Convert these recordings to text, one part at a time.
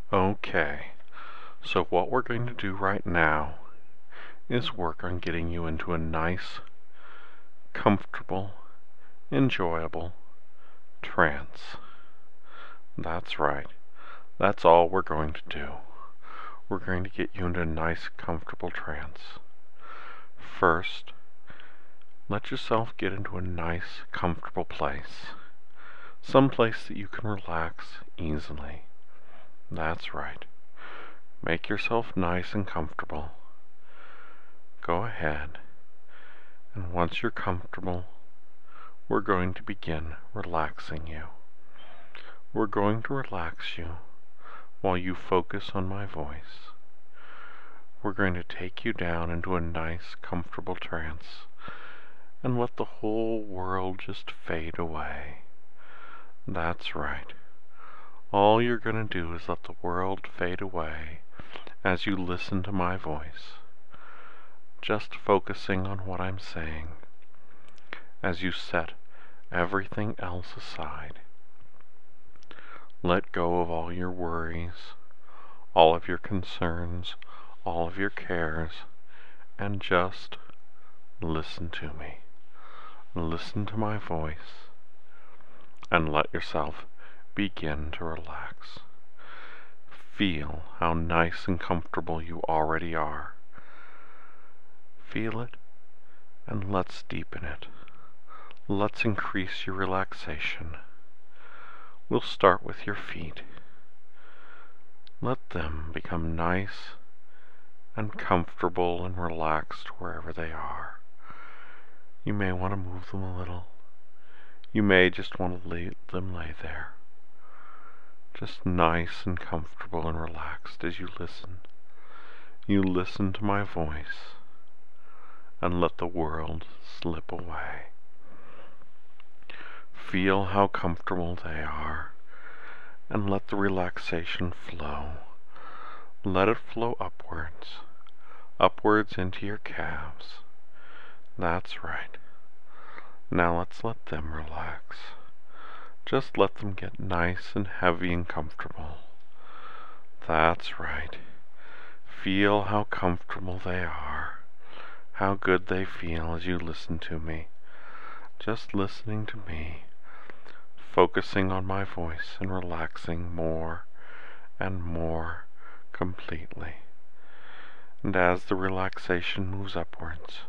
Okay, so what we're going to do right now is work on getting you into a nice, comfortable, enjoyable trance. That's right. That's all we're going to do. We're going to get you into a nice, comfortable trance. First, let yourself get into a nice, comfortable place. Some place that you can relax easily. That's right. Make yourself nice and comfortable. Go ahead, and once you're comfortable, we're going to begin relaxing you. We're going to relax you while you focus on my voice. We're going to take you down into a nice, comfortable trance and let the whole world just fade away. That's right. All you're going to do is let the world fade away as you listen to my voice, just focusing on what I'm saying, as you set everything else aside. Let go of all your worries, all of your concerns, all of your cares, and just listen to me. Listen to my voice, and let yourself begin to relax. Feel how nice and comfortable you already are. Feel it, and let's deepen it. Let's increase your relaxation. We'll start with your feet. Let them become nice and comfortable and relaxed wherever they are. You may want to move them a little. You may just want to let them lay there, just nice and comfortable and relaxed as you listen. You listen to my voice and let the world slip away. Feel how comfortable they are and let the relaxation flow. Let it flow upwards, upwards into your calves. That's right. Now let's let them relax. Just let them get nice and heavy and comfortable. That's right. Feel how comfortable they are, how good they feel as you listen to me. Just listening to me, focusing on my voice and relaxing more and more completely. And as the relaxation moves upwards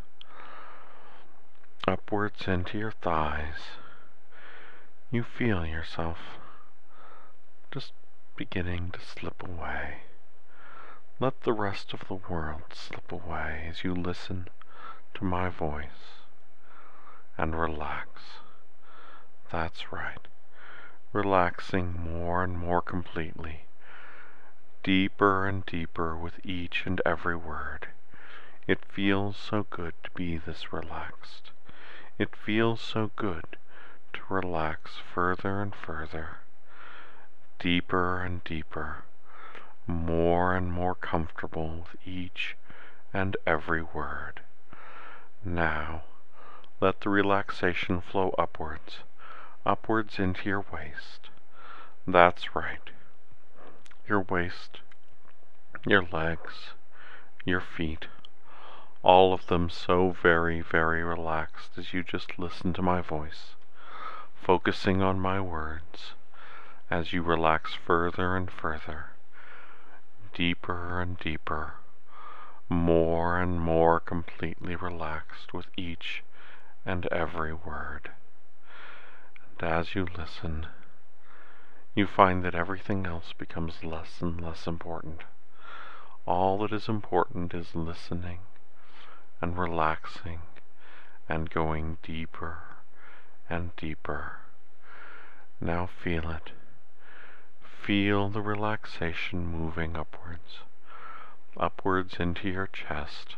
into your thighs, you feel yourself just beginning to slip away. Let the rest of the world slip away as you listen to my voice and relax. That's right. Relaxing more and more completely, deeper and deeper with each and every word. It feels so good to be this relaxed. It feels so good to relax further and further, deeper and deeper, more and more comfortable with each and every word. Now, let the relaxation flow upwards into your waist. That's right. Your waist, your legs, your feet, all of them so very, very relaxed as you just listen to my voice, focusing on my words as you relax further and further, deeper and deeper, more and more completely relaxed with each and every word. And as you listen, you find that everything else becomes less and less important. All that is important is listening and relaxing and going deeper and deeper. Now feel it. Feel the relaxation moving upwards into your chest.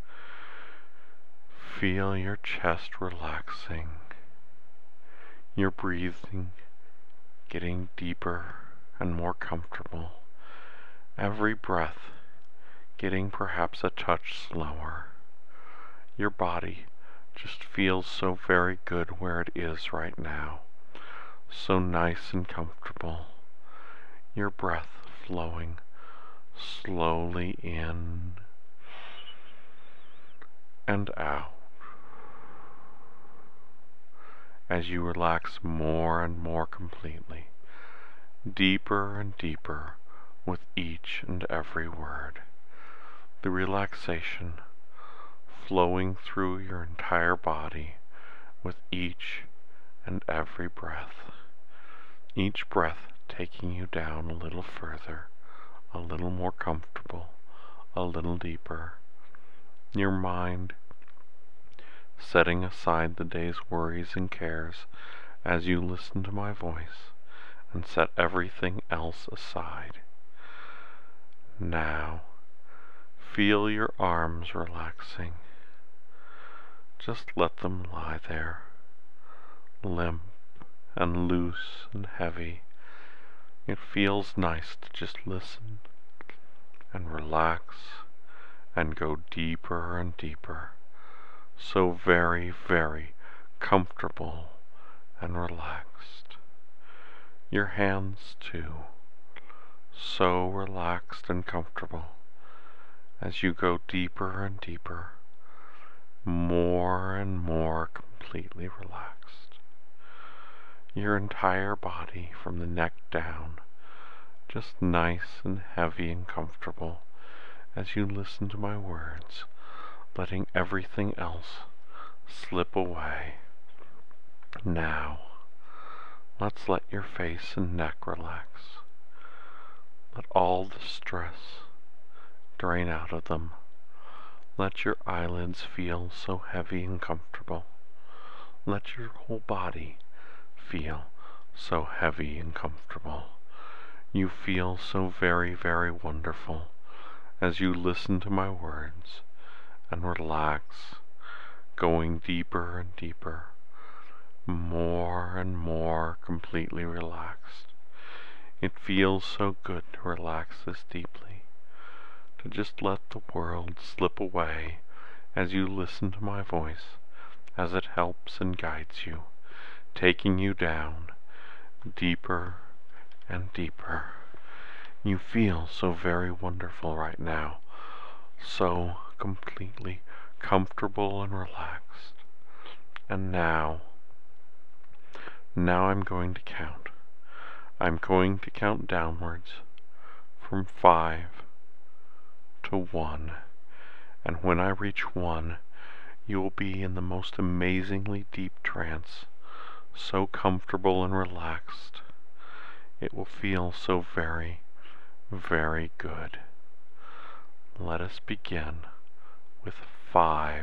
Feel your chest relaxing, your breathing getting deeper and more comfortable, every breath getting perhaps a touch slower. Your body just feels so very good where it is right now, so nice and comfortable. Your breath flowing slowly in and out as you relax more and more completely, deeper and deeper with each and every word. The relaxation flowing through your entire body with each and every breath. Each breath taking you down a little further, a little more comfortable, a little deeper. Your mind setting aside the day's worries and cares as you listen to my voice and set everything else aside. Now, feel your arms relaxing. Just let them lie there, limp and loose and heavy. It feels nice to just listen and relax and go deeper and deeper. So very, very comfortable and relaxed. Your hands too, so relaxed and comfortable as you go deeper and deeper, more and more completely relaxed. Your entire body from the neck down, just nice and heavy and comfortable as you listen to my words, letting everything else slip away. Now, let's let your face and neck relax. Let all the stress drain out of them. Let your eyelids feel so heavy and comfortable. Let your whole body feel so heavy and comfortable. You feel so very, very wonderful as you listen to my words and relax, going deeper and deeper, more and more completely relaxed. It feels so good to relax this deeply, to just let the world slip away as you listen to my voice, as it helps and guides you, taking you down deeper and deeper. You feel so very wonderful right now, so completely comfortable and relaxed. And now I'm going to count. I'm going to count downwards from 5 to 1. And when I reach 1, you will be in the most amazingly deep trance, so comfortable and relaxed. It will feel so very, very good. Let us begin with 5.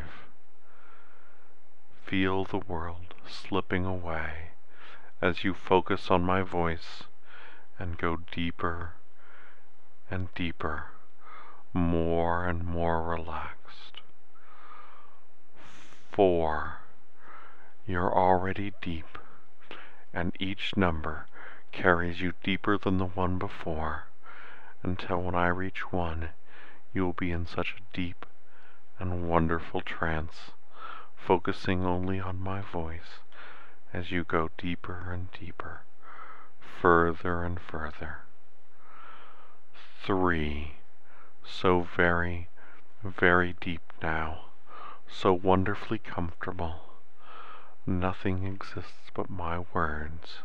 Feel the world slipping away as you focus on my voice and go deeper and deeper, more and more relaxed. 4. You're already deep, and each number carries you deeper than the one before, until when I reach 1, you will be in such a deep and wonderful trance, focusing only on my voice as you go deeper and deeper, further and further. 3. So very, very deep now, so wonderfully comfortable. Nothing exists but my words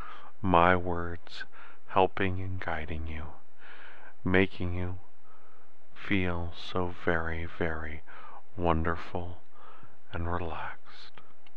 helping and guiding you, making you feel so very, very wonderful and relaxed.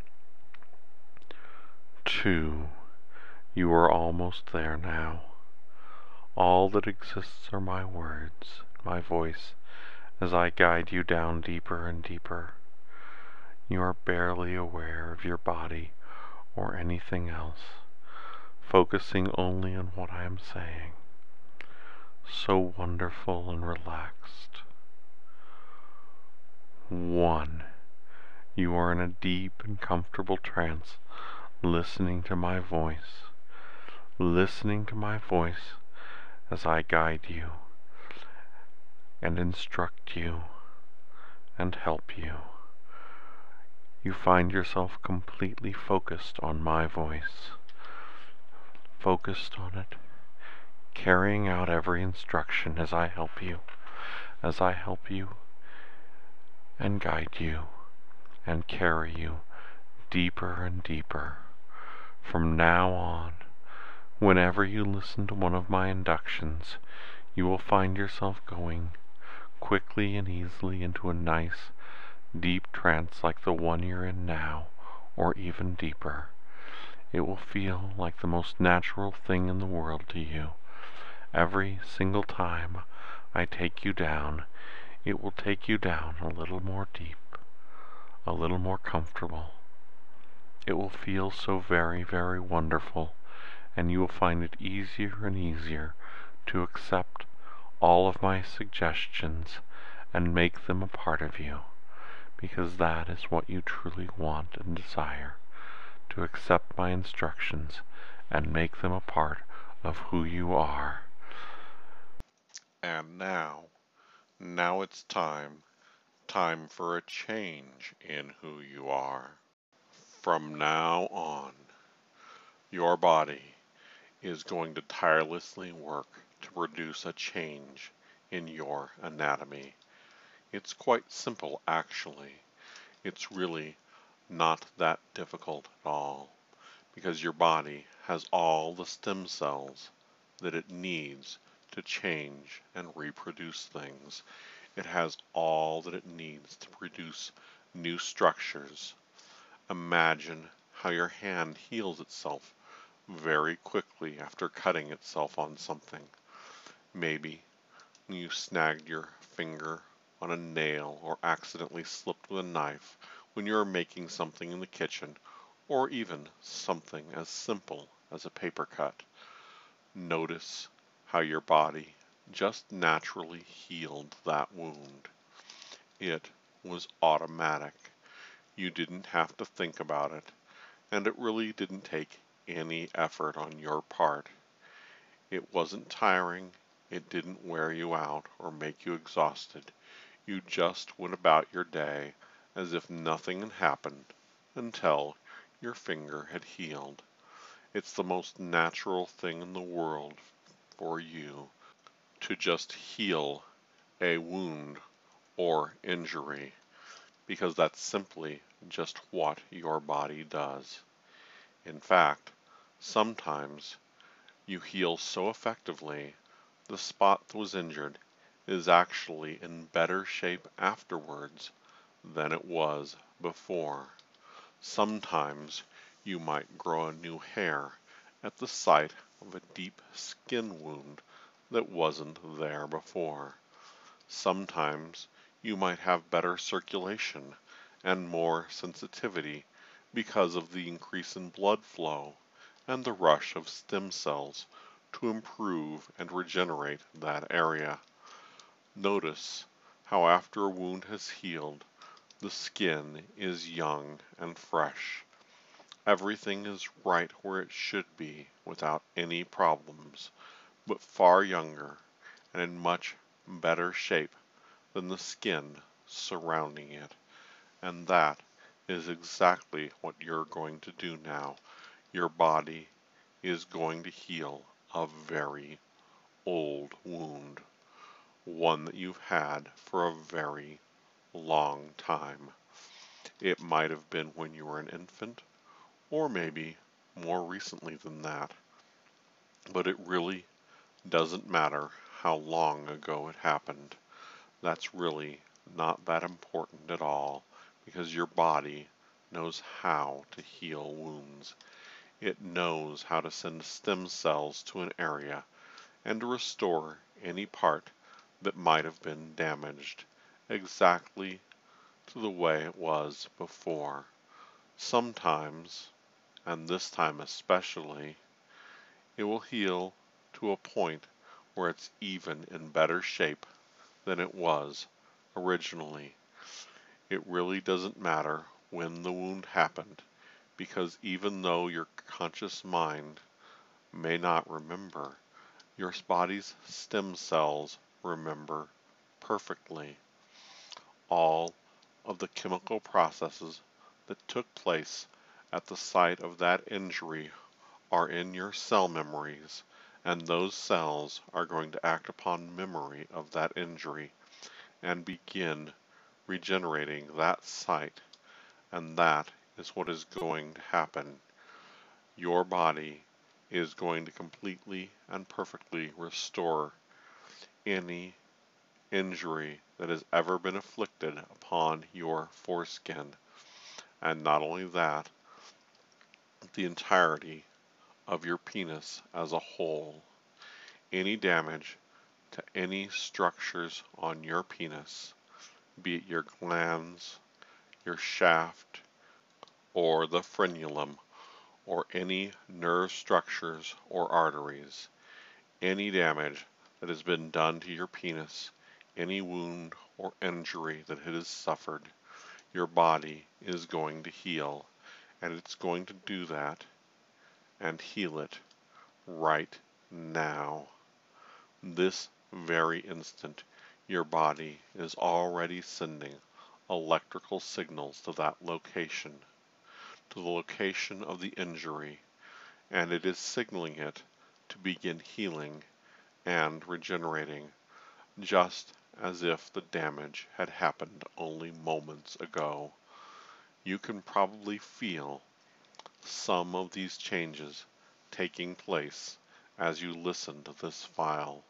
2. You are almost there now. All that exists are my words, my voice, as I guide you down deeper and deeper. You are barely aware of your body or anything else, focusing only on what I am saying. So wonderful and relaxed. 1. You are in a deep and comfortable trance, listening to my voice as I guide you and instruct you and help you. You find yourself completely focused on my voice, focused on it, carrying out every instruction as I help you, and guide you and carry you deeper and deeper. From now on, whenever you listen to one of my inductions, you will find yourself going quickly and easily into a nice, deep trance like the one you're in now, or even deeper. It will feel like the most natural thing in the world to you. Every single time I take you down, it will take you down a little more deep, a little more comfortable. It will feel so very, very wonderful, and you will find it easier and easier to accept all of my suggestions and make them a part of you, because that is what you truly want and desire, to accept my instructions and make them a part of who you are. And now it's time for a change in who you are. From now on, your body is going to tirelessly work to produce a change in your anatomy. It's quite simple, actually. It's really not that difficult at all, because your body has all the stem cells that it needs to change and reproduce things. It has all that it needs to produce new structures. Imagine how your hand heals itself very quickly after cutting itself on something. Maybe you snagged your finger on a nail or accidentally slipped with a knife when you were making something in the kitchen, or even something as simple as a paper cut. Notice how your body just naturally healed that wound. It was automatic. You didn't have to think about it, and it really didn't take any effort on your part. It wasn't tiring, it didn't wear you out or make you exhausted. You just went about your day as if nothing had happened until your finger had healed. It's the most natural thing in the world for you to just heal a wound or injury, because that's simply just what your body does. In fact, sometimes you heal so effectively, the spot that was injured is actually in better shape afterwards than it was before. Sometimes you might grow a new hair at the site of a deep skin wound that wasn't there before. Sometimes you might have better circulation and more sensitivity because of the increase in blood flow and the rush of stem cells to improve and regenerate that area. Notice how after a wound has healed, the skin is young and fresh. Everything is right where it should be without any problems, but far younger and in much better shape than the skin surrounding it. And that is exactly what you're going to do now. Your body is going to heal a very old wound, one that you've had for a very long time. It might have been when you were an infant, or maybe more recently than that, but it really doesn't matter how long ago it happened. That's really not that important at all, because your body knows how to heal wounds. It knows how to send stem cells to an area and to restore any part that might have been damaged exactly to the way it was before. Sometimes, and this time especially, it will heal to a point where it's even in better shape than it was originally. It really doesn't matter when the wound happened, because even though your conscious mind may not remember, your body's stem cells remember perfectly. All of the chemical processes that took place at the site of that injury are in your cell memories, and those cells are going to act upon memory of that injury and begin regenerating that site, and that is what is going to happen. Your body is going to completely and perfectly restore any injury that has ever been inflicted upon your foreskin. And not only that, the entirety of your penis as a whole. Any damage to any structures on your penis, be it your glands, your shaft, or the frenulum, or any nerve structures or arteries, any damage that has been done to your penis, any wound or injury that it has suffered, your body is going to heal, and it's going to do that and heal it right now. This very instant, your body is already sending electrical signals to that location, to the location of the injury, and it is signaling it to begin healing and regenerating, just as if the damage had happened only moments ago. You can probably feel some of these changes taking place as you listen to this file.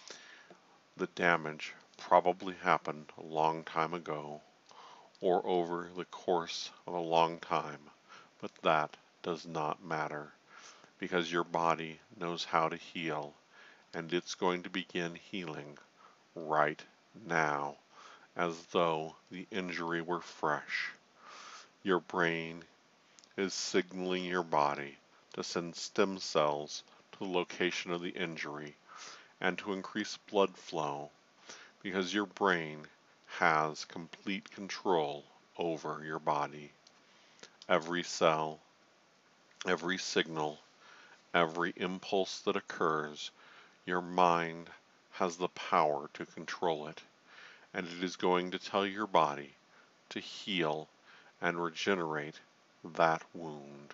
The damage probably happened a long time ago, or over the course of a long time, but that does not matter, because your body knows how to heal, and it's going to begin healing right now, as though the injury were fresh. Your brain is signaling your body to send stem cells to the location of the injury and to increase blood flow, because your brain has complete control over your body. Every cell, every signal, every impulse that occurs, your mind has the power to control it, and it is going to tell your body to heal and regenerate that wound.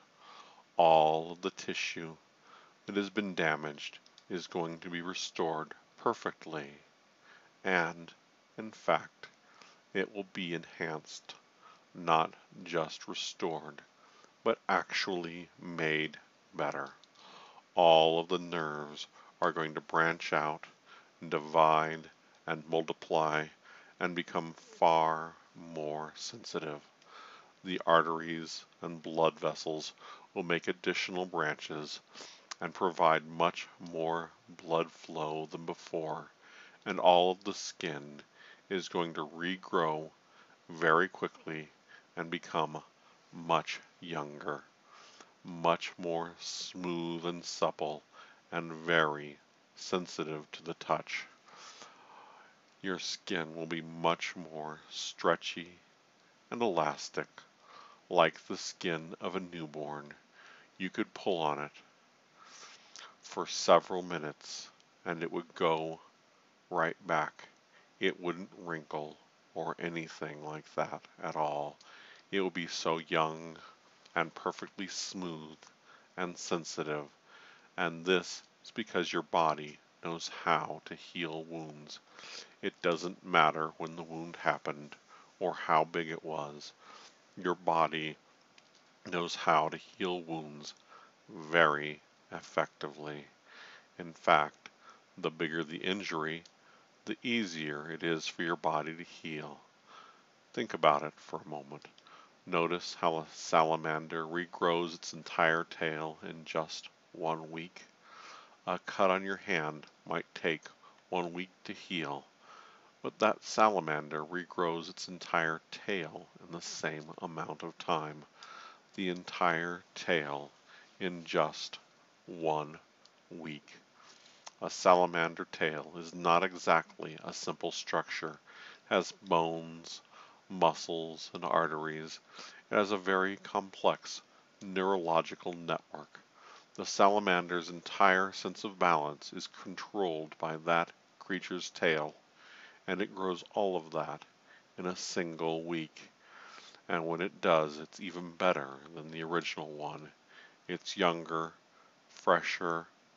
All of the tissue that has been damaged is going to be restored perfectly, and, in fact, it will be enhanced, not just restored, but actually made better. All of the nerves are going to branch out, divide, and multiply, and become far more sensitive. The arteries and blood vessels will make additional branches and provide much more blood flow than before, and all of the skin is going to regrow very quickly and become much younger, much more smooth and supple, and very sensitive to the touch. Your skin will be much more stretchy and elastic, like the skin of a newborn. You could pull on it for several minutes and it would go right back. It wouldn't wrinkle or anything like that at all. It would be so young and perfectly smooth and sensitive, and this is because your body knows how to heal wounds. It doesn't matter when the wound happened or how big it was. Your body knows how to heal wounds very effectively. In fact, the bigger the injury, the easier it is for your body to heal. Think about it for a moment. Notice how a salamander regrows its entire tail in just 1 week. A cut on your hand might take 1 week to heal, but that salamander regrows its entire tail in the same amount of time. The entire tail in just 1 week. A salamander tail is not exactly a simple structure. It has bones, muscles, and arteries. It has a very complex neurological network. The salamander's entire sense of balance is controlled by that creature's tail, and it grows all of that in a single week. And when it does, it's even better than the original one. It's younger, fresher,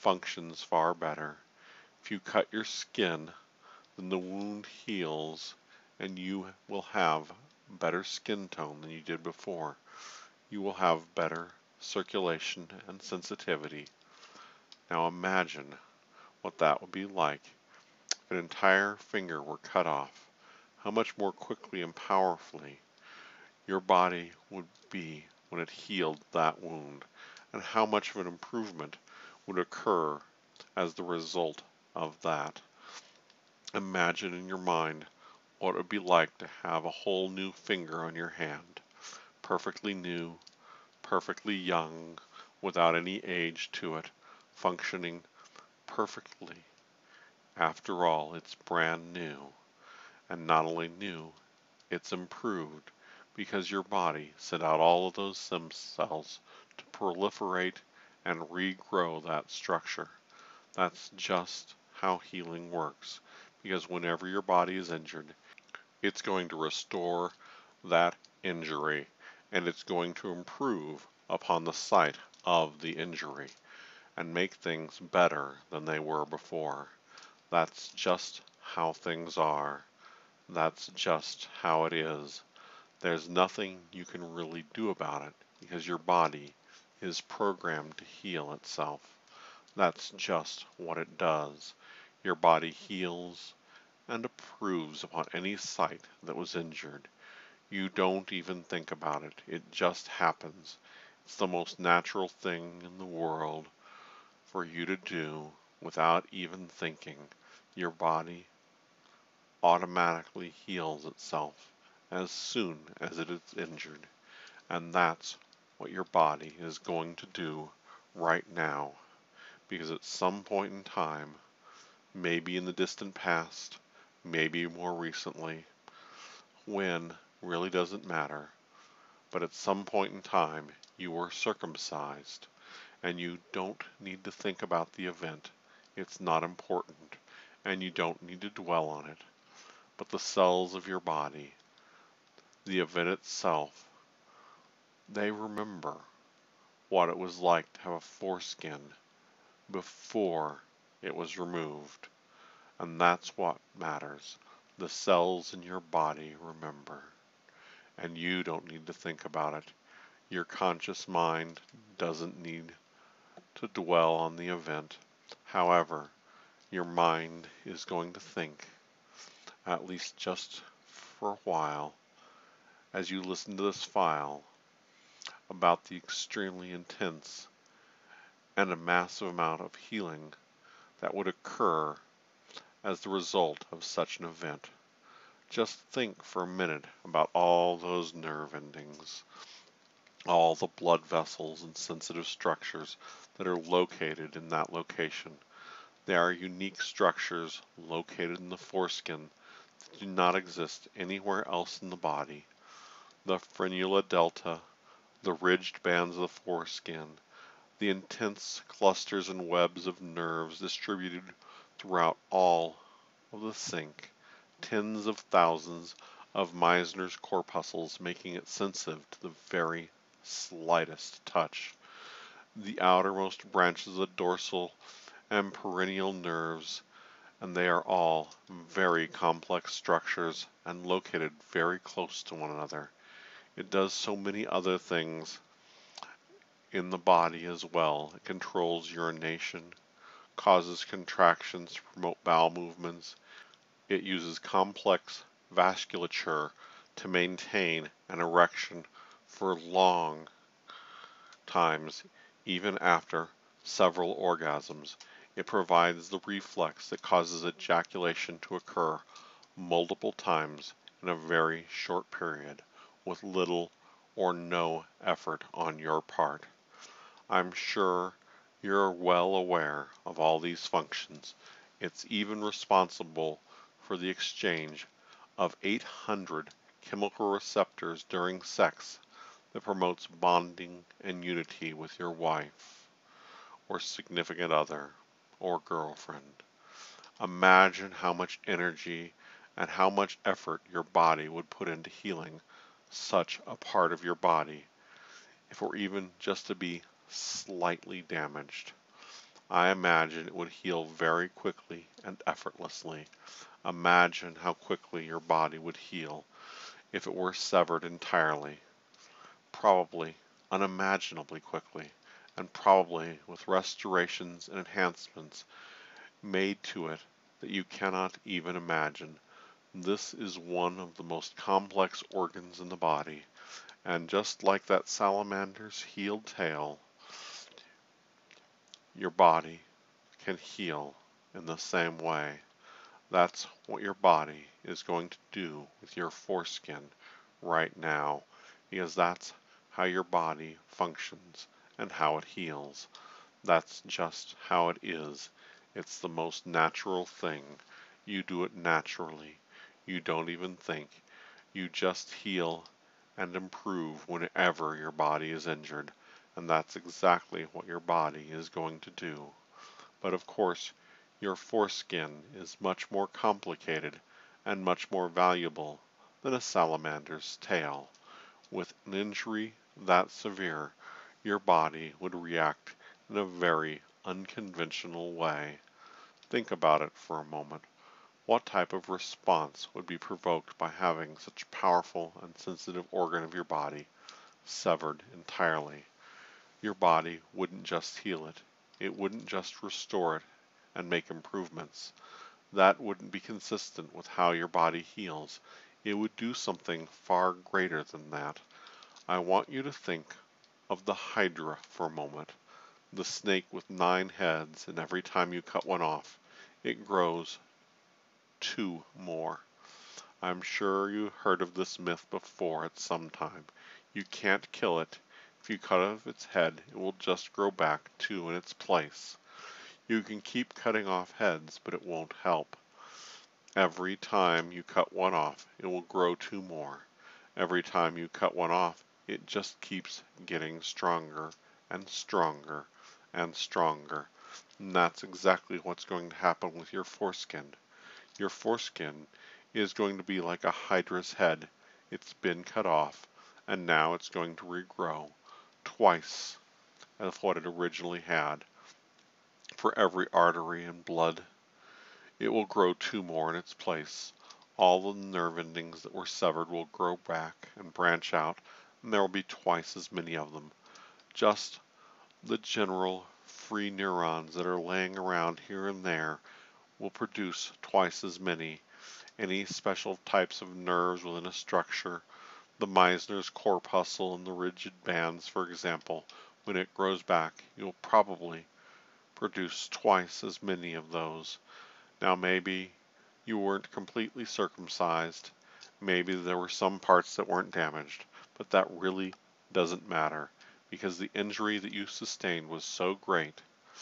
functions far better. If you cut your skin, then the wound heals and you will have better skin tone than you did before. You will have better circulation and sensitivity. Now imagine what that would be like if an entire finger were cut off. How much more quickly and powerfully your body would be when it healed that wound, and how much of an improvement would occur as the result of that. Imagine in your mind what it would be like to have a whole new finger on your hand, perfectly new, perfectly young, without any age to it, functioning perfectly. After all, it's brand new, and not only new, it's improved because your body sent out all of those stem cells to proliferate and regrow that structure. That's just how healing works, because whenever your body is injured, it's going to restore that injury and it's going to improve upon the site of the injury and make things better than they were before. That's just how things are. That's just how it is. There's nothing you can really do about it because your body is programmed to heal itself. That's just what it does. Your body heals and improves upon any site that was injured. You don't even think about it. It just happens. It's the most natural thing in the world for you to do without even thinking. Your body automatically heals itself as soon as it is injured. And that's what your body is going to do right now. Because at some point in time, maybe in the distant past, maybe more recently, when really doesn't matter, but at some point in time, you were circumcised, and you don't need to think about the event. It's not important, and you don't need to dwell on it. But the cells of your body, the event itself, they remember what it was like to have a foreskin before it was removed. And that's what matters. The cells in your body remember. And you don't need to think about it. Your conscious mind doesn't need to dwell on the event. However, your mind is going to think, at least just for a while, as you listen to this file, about the extremely intense and a massive amount of healing that would occur as the result of such an event. Just think for a minute about all those nerve endings, all the blood vessels and sensitive structures that are located in that location. They are unique structures located in the foreskin that do not exist anywhere else in the body. The frenula delta, the ridged bands of the foreskin, the intense clusters and webs of nerves distributed throughout all of the sync, tens of thousands of Meissner's corpuscles making it sensitive to the very slightest touch. The outermost branches of the dorsal and perennial nerves, and they are all very complex structures and located very close to one another. It does so many other things in the body as well. It controls urination, causes contractions to promote bowel movements. It uses complex vasculature to maintain an erection for long times, even after several orgasms. It provides the reflex that causes ejaculation to occur multiple times in a very short period with little or no effort on your part. I'm sure you're well aware of all these functions. It's even responsible for the exchange of 800 chemical receptors during sex that promotes bonding and unity with your wife or significant other or girlfriend. Imagine how much energy and how much effort your body would put into healing such a part of your body if it were even just to be slightly damaged. I imagine it would heal very quickly and effortlessly. Imagine how quickly your body would heal if it were severed entirely, probably unimaginably quickly, and probably with restorations and enhancements made to it that you cannot even imagine. This is one of the most complex organs in the body, and just like that salamander's healed tail, your body can heal in the same way. That's what your body is going to do with your foreskin right now, because that's how your body functions and how it heals. That's just how it is. It's the most natural thing. You do it naturally. You don't even think. You just heal and improve whenever your body is injured, and that's exactly what your body is going to do. But of course, your foreskin is much more complicated and much more valuable than a salamander's tail. With an injury that severe, your body would react in a very unconventional way. Think about it for a moment. What type of response would be provoked by having such a powerful and sensitive organ of your body severed entirely? Your body wouldn't just heal it. It wouldn't just restore it and make improvements. That wouldn't be consistent with how your body heals. It would do something far greater than that. I want you to think of the Hydra for a moment, the snake with 9 heads, and every time you cut one off, it grows 2 more. I'm sure you heard of this myth before at some time. You can't kill it. If you cut off its head, it will just grow back 2 in its place. You can keep cutting off heads, but it won't help. Every time you cut one off, it will grow 2 more. Every time you cut one off, it just keeps getting stronger and stronger and stronger. And that's exactly what's going to happen with your foreskin. Your foreskin is going to be like a hydra's head. It's been cut off, and now it's going to regrow twice of what it originally had. For every artery and blood, it will grow 2 more in its place. All the nerve endings that were severed will grow back and branch out, and there will be twice as many of them. Just the general free neurons that are laying around here and there will produce twice as many. Any special types of nerves within a structure, the Meissner's corpuscle and the rigid bands, for example, when it grows back, you'll probably produce twice as many of those. Now maybe you weren't completely circumcised, maybe there were some parts that weren't damaged, but that really doesn't matter, because the injury that you sustained was so great,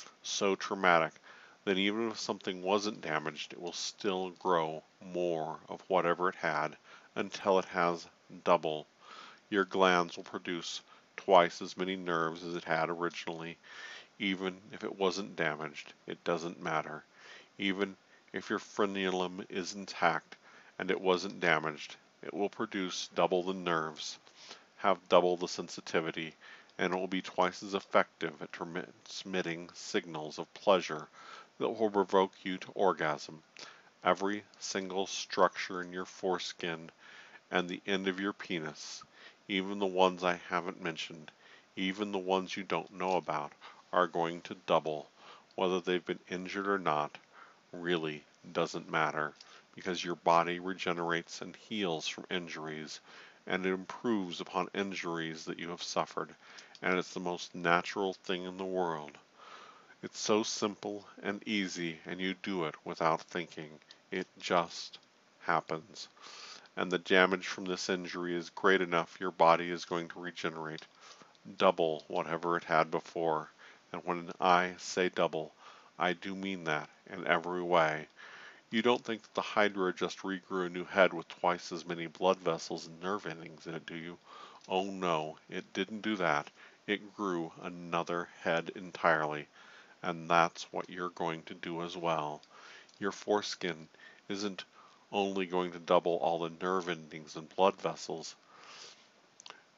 so traumatic, that even if something wasn't damaged, it will still grow more of whatever it had until it has double. Your glands will produce twice as many nerves as it had originally. Even if it wasn't damaged, it doesn't matter. Even if your frenulum is intact and it wasn't damaged, it will produce double the nerves, have double the sensitivity, and it will be twice as effective at transmitting signals of pleasure that will provoke you to orgasm. Every single structure in your foreskin and the end of your penis, even the ones I haven't mentioned, even the ones you don't know about, are going to double. Whether they've been injured or not really doesn't matter, because your body regenerates and heals from injuries, and it improves upon injuries that you have suffered, and it's the most natural thing in the world. It's so simple and easy, and you do it without thinking. It just happens. And the damage from this injury is great enough, your body is going to regenerate double whatever it had before. And when I say double, I do mean that in every way. You don't think that the Hydra just regrew a new head with twice as many blood vessels and nerve endings in it, do you? Oh no, it didn't do that. It grew another head entirely. And that's what you're going to do as well. Your foreskin isn't only going to double all the nerve endings and blood vessels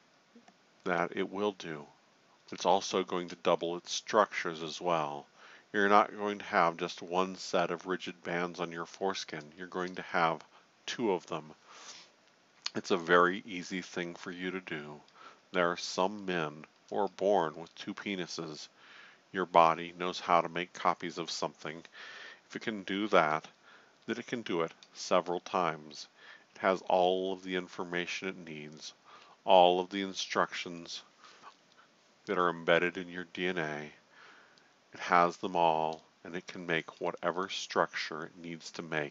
that it will do, it's also going to double its structures as well. You're not going to have just one set of rigid bands on your foreskin. You're going to have two of them. It's a very easy thing for you to do. There are some men who are born with two penises. Your body knows how to make copies of something. If it can do that, then it can do it several times. It has all of the information it needs, all of the instructions that are embedded in your DNA. It has them all, and it can make whatever structure it needs to make,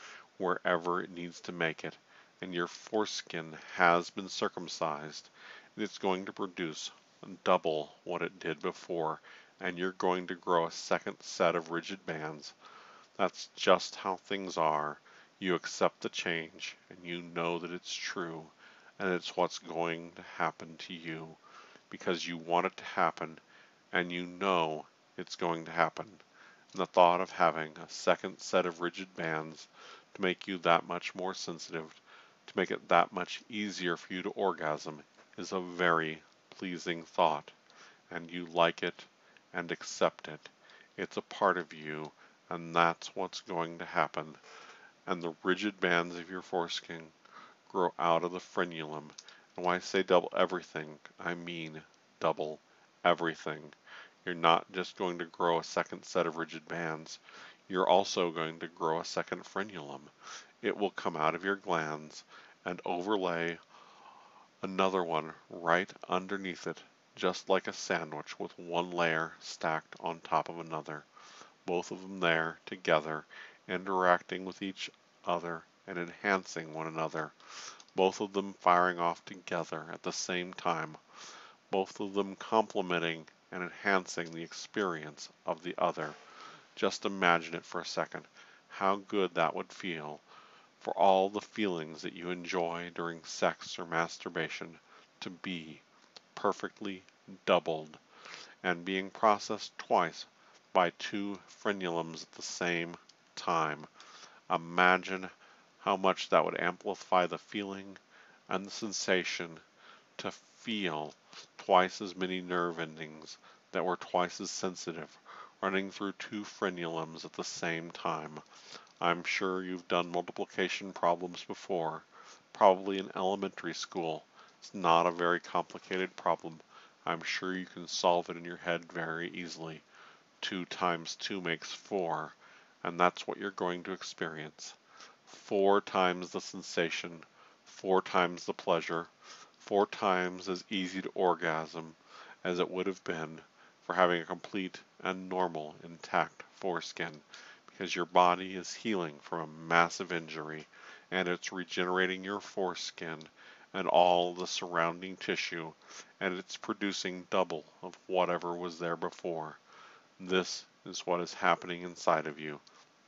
wherever it needs to make it. And your foreskin has been circumcised, and it's going to produce double what it did before, and you're going to grow a second set of rigid bands. That's just how things are. You accept the change, and you know that it's true, and it's what's going to happen to you because you want it to happen, and you know it's going to happen. And the thought of having a second set of rigid bands to make you that much more sensitive, to make it that much easier for you to orgasm, is a very pleasing thought, and you like it and accept it. It's a part of you, and that's what's going to happen. And the rigid bands of your foreskin grow out of the frenulum. And when I say double everything, I mean double everything. You're not just going to grow a second set of rigid bands, you're also going to grow a second frenulum. It will come out of your glands and overlay another one right underneath it, just like a sandwich with one layer stacked on top of another. Both of them there together, interacting with each other and enhancing one another. Both of them firing off together at the same time. Both of them complementing and enhancing the experience of the other. Just imagine it for a second, how good that would feel for all the feelings that you enjoy during sex or masturbation to be perfectly doubled and being processed twice by two frenulums at the same time. Imagine how much that would amplify the feeling and the sensation to feel twice as many nerve endings that were twice as sensitive running through two frenulums at the same time. I'm sure you've done multiplication problems before, probably in elementary school. It's not a very complicated problem. I'm sure you can solve it in your head very easily. 2 times 2 makes 4, and that's what you're going to experience. 4 times the sensation, 4 times the pleasure, 4 times as easy to orgasm as it would have been for having a complete and normal intact foreskin, because your body is healing from a massive injury and it's regenerating your foreskin and all the surrounding tissue, and it's producing double of whatever was there before. This is what is happening inside of you.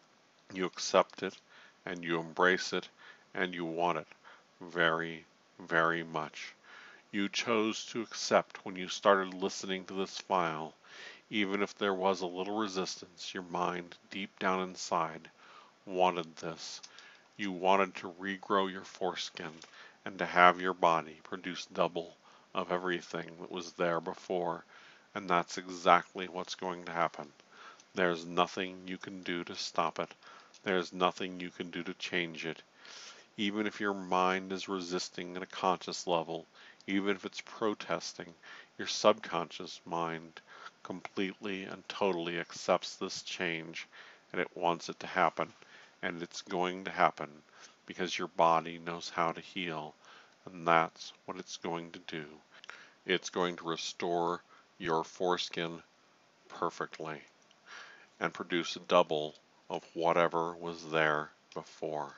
You accept it and you embrace it and you want it very, very much. You chose to accept when you started listening to this file. Even if there was a little resistance, your mind deep down inside wanted this. You wanted to regrow your foreskin and to have your body produce double of everything that was there before. And that's exactly what's going to happen. There's nothing you can do to stop it. There's nothing you can do to change it. Even if your mind is resisting at a conscious level, even if it's protesting, your subconscious mind completely and totally accepts this change, and it wants it to happen. And it's going to happen because your body knows how to heal, and that's what it's going to do. It's going to restore your foreskin perfectly and produce a double of whatever was there before.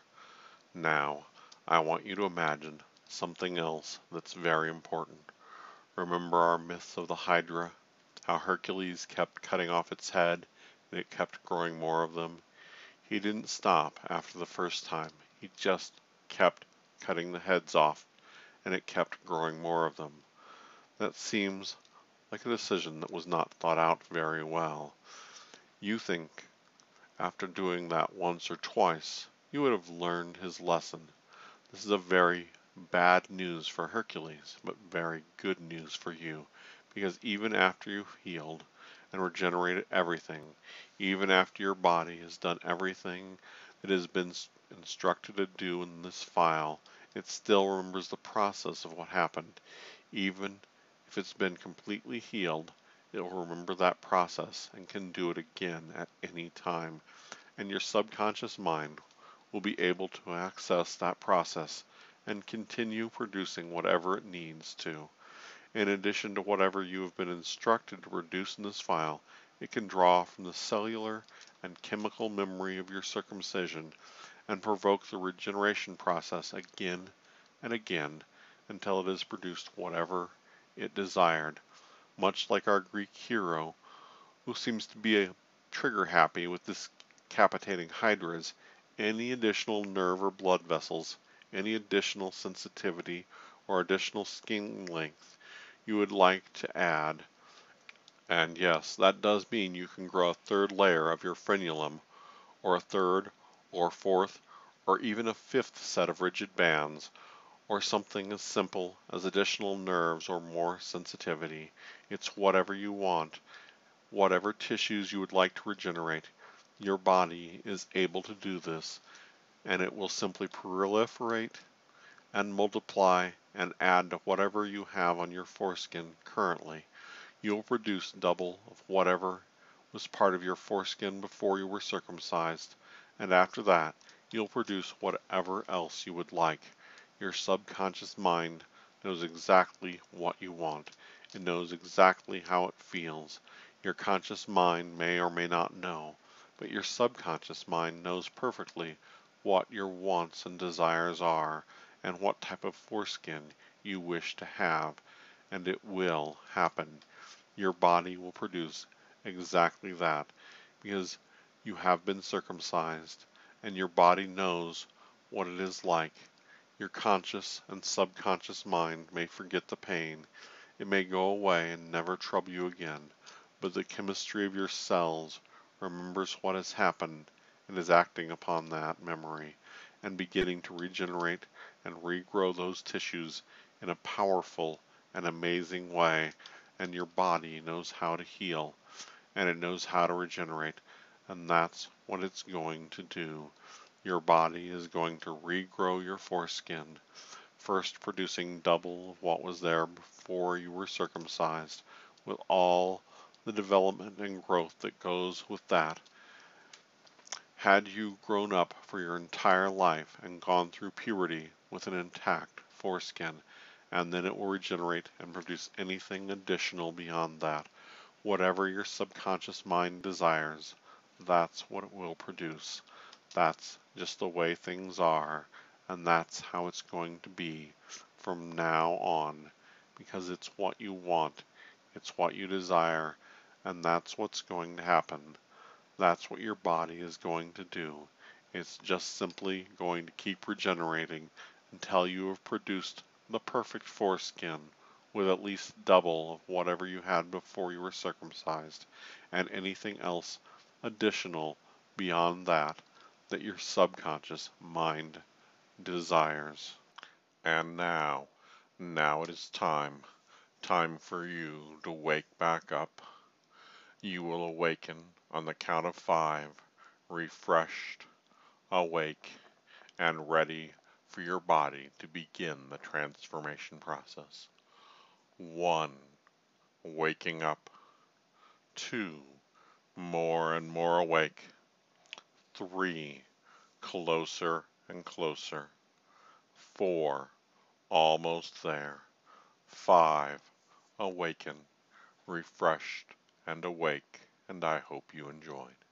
Now, I want you to imagine something else that's very important. Remember our myths of the Hydra? How Hercules kept cutting off its head and it kept growing more of them? He didn't stop after the first time. He just kept cutting the heads off and it kept growing more of them. That seems like a decision that was not thought out very well. You think after doing that once or twice, you would have learned his lesson. This is a very bad news for Hercules, but very good news for you, because even after you've healed, and regenerated everything, even after your body has done everything it has been instructed to do in this file, it still remembers the process of what happened. Even if it's been completely healed, it will remember that process and can do it again at any time. And your subconscious mind will be able to access that process and continue producing whatever it needs to. In addition to whatever you have been instructed to produce in this file, it can draw from the cellular and chemical memory of your circumcision and provoke the regeneration process again and again until it has produced whatever it desired. Much like our Greek hero, who seems to be trigger happy with decapitating hydras, any additional nerve or blood vessels, any additional sensitivity or additional skin length you would like to add. And yes, that does mean you can grow a third layer of your frenulum, or a third, or fourth, or even a fifth set of rigid bands, or something as simple as additional nerves or more sensitivity. It's whatever you want, whatever tissues you would like to regenerate. Your body is able to do this, and it will simply proliferate and multiply and add to whatever you have on your foreskin currently. You'll produce double of whatever was part of your foreskin before you were circumcised, and after that, you'll produce whatever else you would like. Your subconscious mind knows exactly what you want. It knows exactly how it feels. Your conscious mind may or may not know, but your subconscious mind knows perfectly what your wants and desires are, and what type of foreskin you wish to have, and it will happen. Your body will produce exactly that, because you have been circumcised, and your body knows what it is like. Your conscious and subconscious mind may forget the pain. It may go away and never trouble you again, but the chemistry of your cells remembers what has happened and is acting upon that memory and beginning to regenerate and regrow those tissues in a powerful and amazing way. And your body knows how to heal, and it knows how to regenerate, and that's what it's going to do. Your body is going to regrow your foreskin, first producing double of what was there before you were circumcised, with all the development and growth that goes with that. Had you grown up for your entire life and gone through puberty with an intact foreskin, and then it will regenerate and produce anything additional beyond that. Whatever your subconscious mind desires, that's what it will produce. That's just the way things are, and that's how it's going to be from now on, because it's what you want, it's what you desire, and that's what's going to happen. That's what your body is going to do. It's just simply going to keep regenerating until you have produced the perfect foreskin with at least double of whatever you had before you were circumcised, and anything else additional beyond that that your subconscious mind desires. And now it is time for you to wake back up. You will awaken on the count of 5, refreshed, awake, and ready for your body to begin the transformation process. 1. Waking up. 2. More and more awake. 3. Closer and closer. 4. Almost there. 5. Awaken, refreshed, and awake, and I hope you enjoyed.